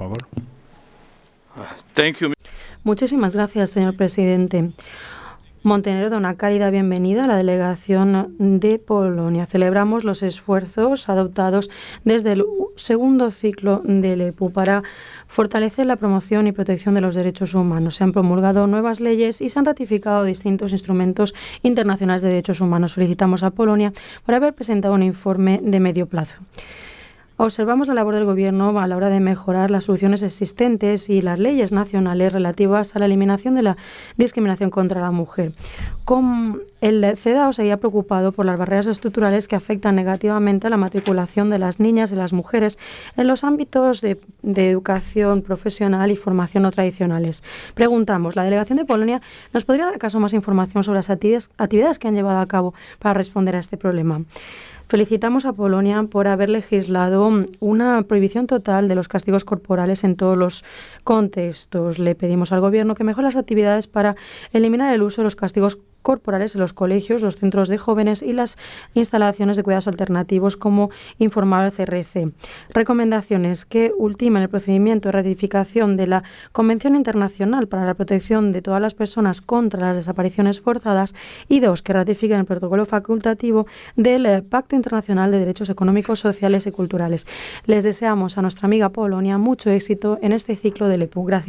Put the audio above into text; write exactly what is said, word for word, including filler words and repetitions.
favor. Thank you. Muchísimas gracias, señor presidente. Montenegro da una cálida bienvenida a la delegación de Polonia. Celebramos los esfuerzos adoptados desde el segundo ciclo del E P U para fortalecer la promoción y protección de los derechos humanos. Se han promulgado nuevas leyes y se han ratificado distintos instrumentos internacionales de derechos humanos. Felicitamos a Polonia por haber presentado un informe de medio plazo. Observamos la labor del Gobierno a la hora de mejorar las soluciones existentes y las leyes nacionales relativas a la eliminación de la discriminación contra la mujer. Con el CEDAW se había preocupado por las barreras estructurales que afectan negativamente a la matriculación de las niñas y las mujeres en los ámbitos de, de educación profesional y formación no tradicionales. Preguntamos, ¿la delegación de Polonia nos podría dar acaso más información sobre las actividades, actividades que han llevado a cabo para responder a este problema? Felicitamos a Polonia por haber legislado una prohibición total de los castigos corporales en todos los contextos. Le pedimos al Gobierno que mejore las actividades para eliminar el uso de los castigos corporales en los colegios, los centros de jóvenes y las instalaciones de cuidados alternativos, como informaba el C R C. Recomendaciones: que ultimen el procedimiento de ratificación de la Convención Internacional para la Protección de todas las personas contra las desapariciones forzadas, y dos, que ratifiquen el protocolo facultativo del eh, Pacto Internacional de Derechos Económicos, Sociales y Culturales. Les deseamos a nuestra amiga Polonia mucho éxito en este ciclo del E P U. Gracias.